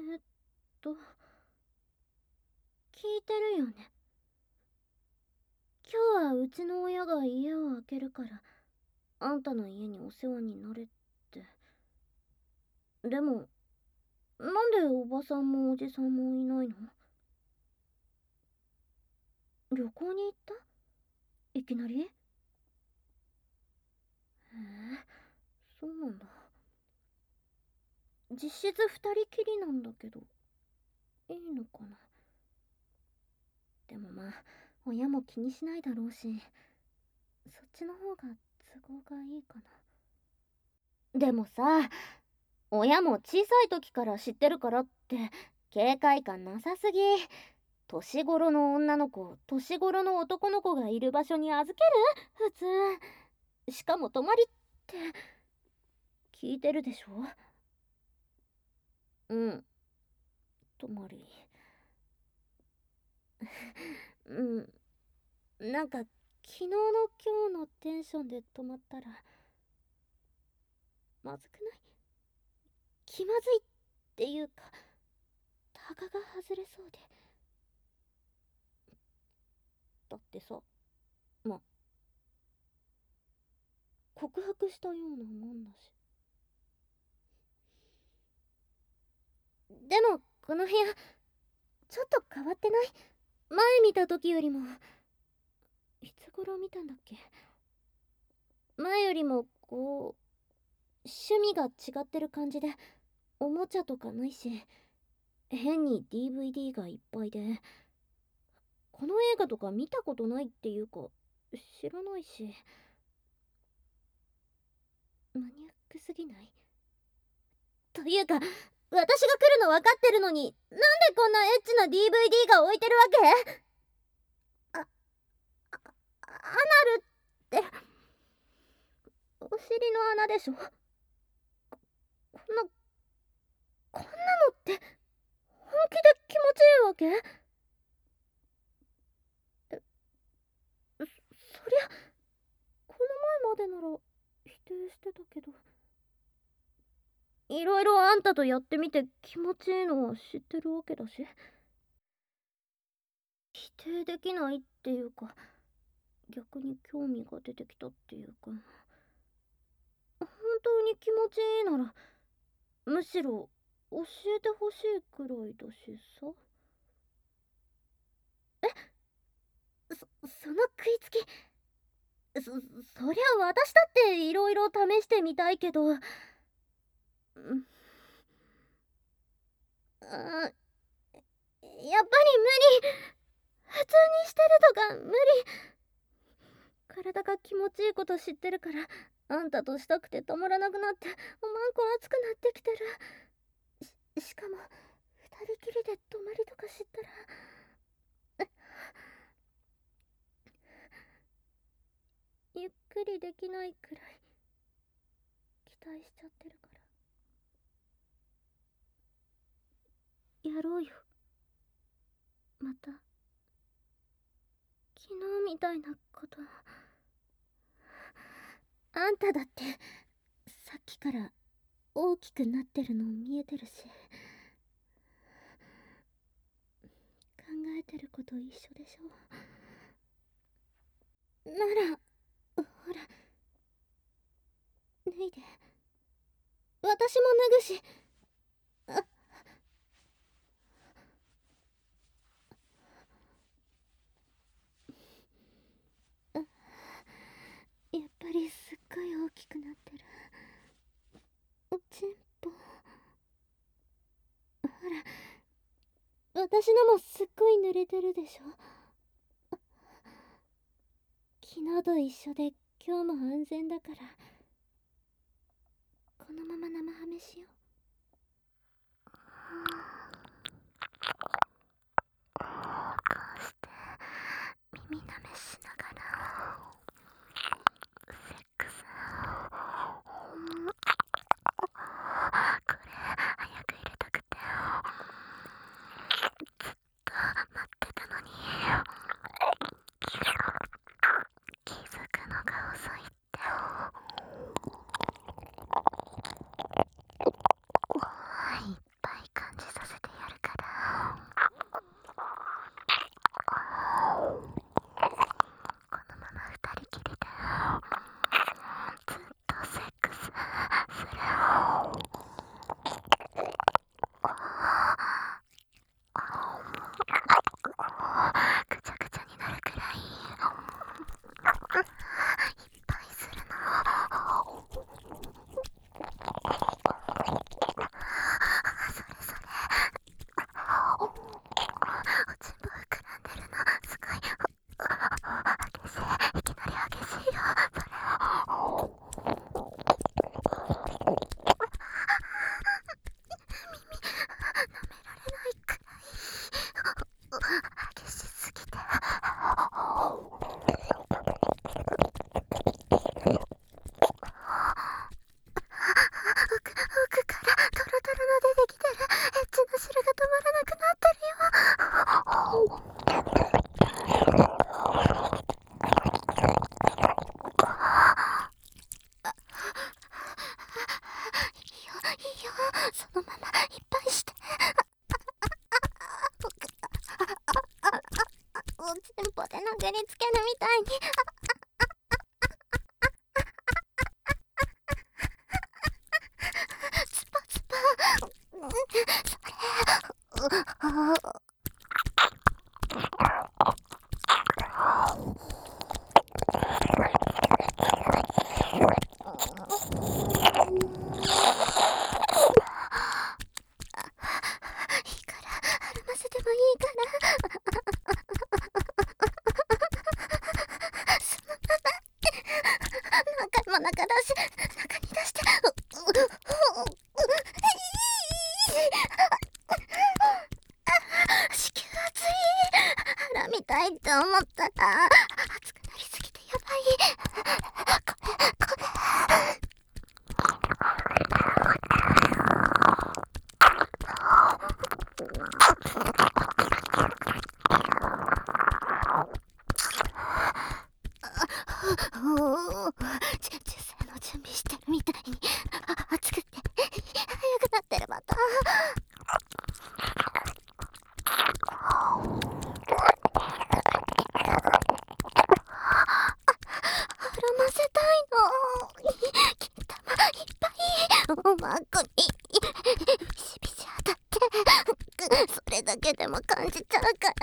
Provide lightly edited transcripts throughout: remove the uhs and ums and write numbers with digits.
えっと、聞いてるよね。今日はうちの親が家を空けるから、あんたの家にお世話になれって。でも、なんでおばさんもおじさんもいないの？旅行に行った？いきなり？へえ、そうなんだ。実質二人きりなんだけど、いいのかな。でもまあ、親も気にしないだろうし、そっちの方が都合がいいかな。でもさ、親も小さい時から知ってるからって警戒感なさすぎ。年頃の女の子、年頃の男の子がいる場所に預ける？普通。しかも泊まりって聞いてるでしょ？うん、泊まり。うん、なんか昨日の今日のテンションで泊まったらまずくない？気まずいっていうか、タガが外れそうで。だってさ、ま、告白したようなもんだし。でもこの部屋ちょっと変わってない？前見た時よりも。いつ頃見たんだっけ？前よりもこう趣味が違ってる感じで、おもちゃとかないし、変に DVD がいっぱいで、この映画とか見たことないっていうか知らないし。マニアックすぎない？というか、私が来るの分かってるのに、なんでこんなエッチな DVD が置いてるわけ？あ、アナルって、お尻の穴でしょ？こんなのって本気で気持ちいいわけ？そりゃ、この前までなら否定してたけど、いろいろあんたとやってみて気持ちいいのは知ってるわけだし、否定できないっていうか、逆に興味が出てきたっていうか、本当に気持ちいいならむしろ教えてほしいくらいだしさ。その食いつき、そりゃ私だっていろいろ試してみたいけど、やっぱり無理。普通にしてるとか無理。体が気持ちいいこと知ってるから、あんたとしたくてたまらなくなって、おまんこ熱くなってきてる。しかも二人きりで泊まりとか知ったら、ゆっくりできないくらい期待しちゃってるから。やろうよ、また。昨日みたいなこと。あんただってさっきから大きくなってるの見えてるし、考えてること一緒でしょ？ならほら、脱いで。私も脱ぐし。あ、やっぱりすっごい大きくなってる。おちんぽ。ほら、私のもすっごい濡れてるでしょ？昨日と一緒で今日も安全だから、このまま生ハメしよう。こうして耳舐めしながらセックス。これ早く入れたくてずっと待ってたのに、気づくのが遅いって。 いって思ったら熱くなりすぎてやばい。これ受精の準備してるみたいに熱くて速くなってる。また膨らませたいの。金玉いっぱいおまんこにビシビシ当たってそれだけでも感じちゃうから。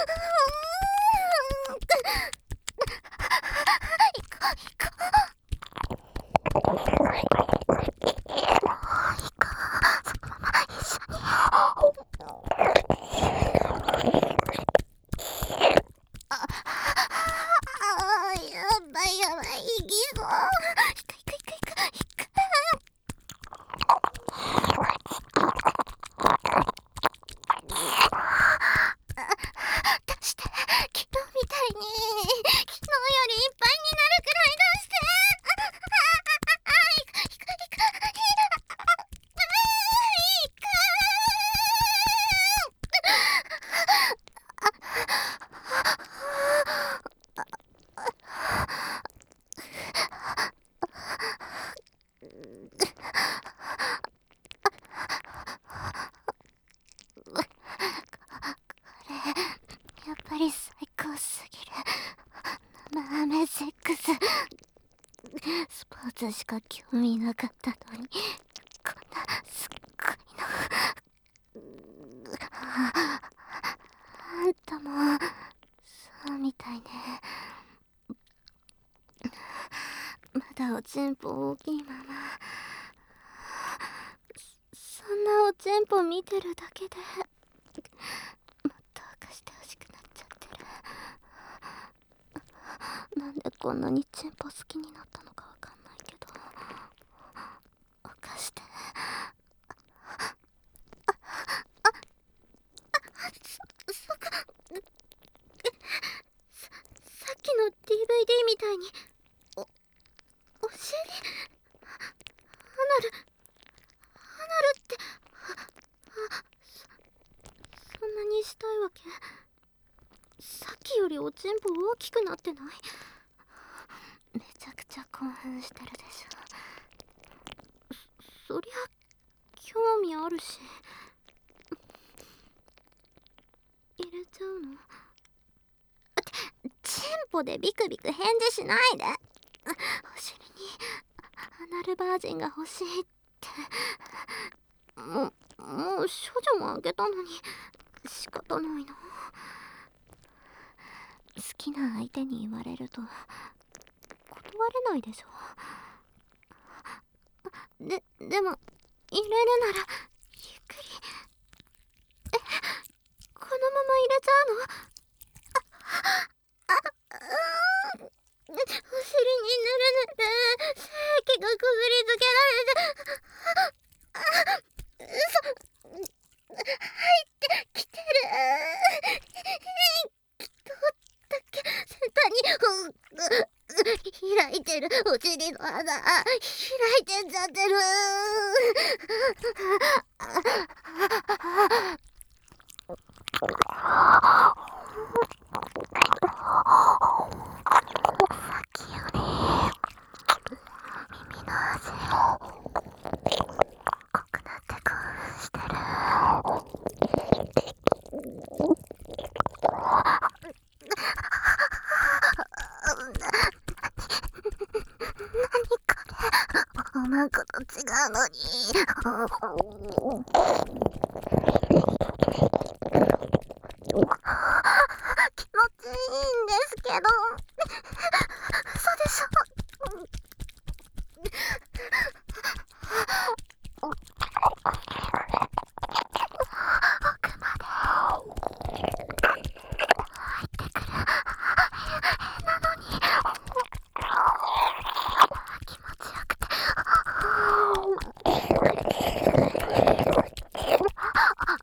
スポーツしか興味なかったのに、こんなすっごいの。あんたもそうみたいね。まだおちんぽ大きいまま、そんなおちんぽ見てるだけでもっと明かしてほしくなっちゃってる。なんでこんなにチンポ好きになったのかわかんないけど、明かして。そっか。さっきの DVD みたいにお尻アナルってそんなにしたいわけ？さっきよりおちんぽ大きくなってない？めちゃくちゃ興奮してるでしょ。そりゃ興味あるし。入れちゃうの？チンポでビクビク返事しないで。お尻にアナルバージンが欲しいって。もう処女もあげたのに仕方ないな。好きな相手に言われると断れないでしょ。でも入れるならゆっくり。このまま入れちゃうの？お尻にぬるぬる精液がこすりつけられて、入ってきてる。どうだっけ、先端に開いてる。お尻の穴開いてんじゃってる。さっきより耳の味濃くなって興奮してる。何これ、おまんこと違うのに。気持ちいいんですけど。嘘でしょ。奥まで入ってくるなのに気持ちよくて。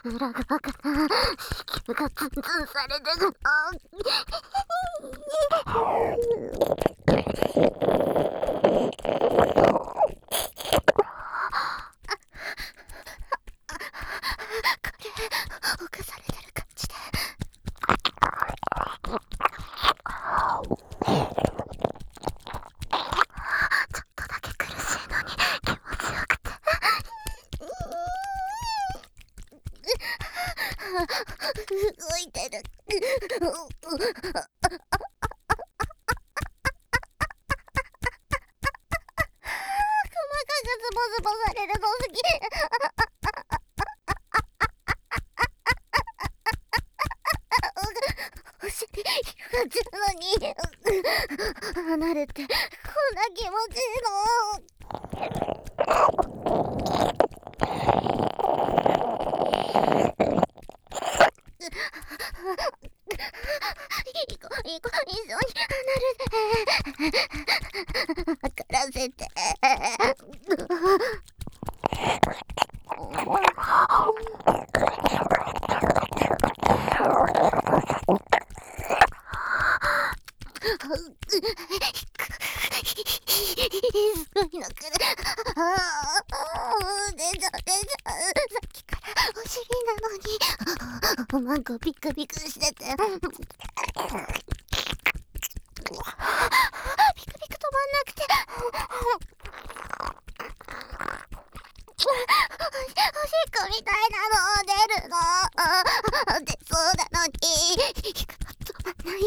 裏側から子宮がツンツンされてくの。侵されてる感じでちょっとだけ苦しいのに気持ちよくて動いてる。細かくズボズボされるの好き。お尻がつるのに離れてこんな気持ちいいの。一緒に離れて分からせて。すごいのくる。出ちゃう。さっきからお尻なのにマンコビクビクしててビクビク止まんなくておしっこみたいなの出るの。出そうなのに止まんない。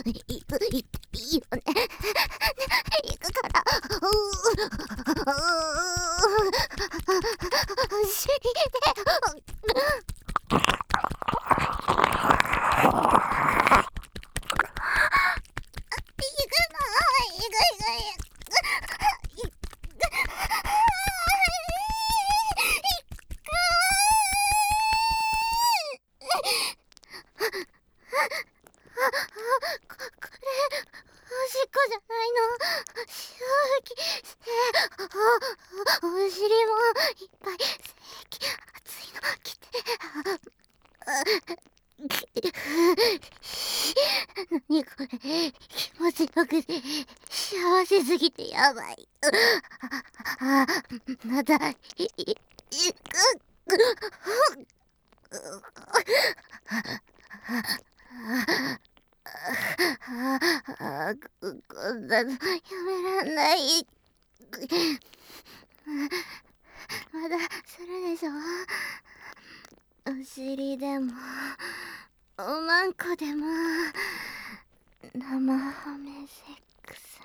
いいよね。行くからお尻でじゃないの。潮吹きしてお尻もいっぱい熱いの来て何これ気持ちよくて幸せすぎてやばい。まだ行く。こんなのやめらんない。まだするでしょ。お尻でもおまんこでも生ハメセックス。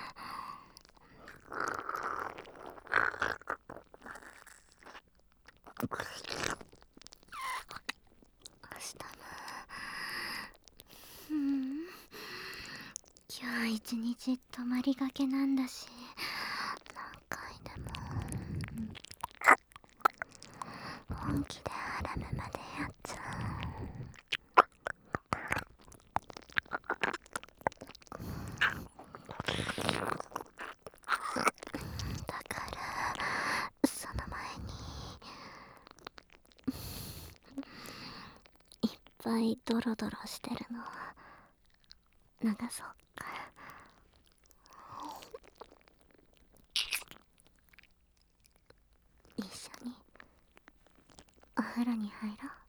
明日も今日一日泊まりがけなんだし何回でも本気でアラムまでやっちゃう。だからその前にいっぱいドロドロしてるの流そうか。一緒にお風呂に入ろう。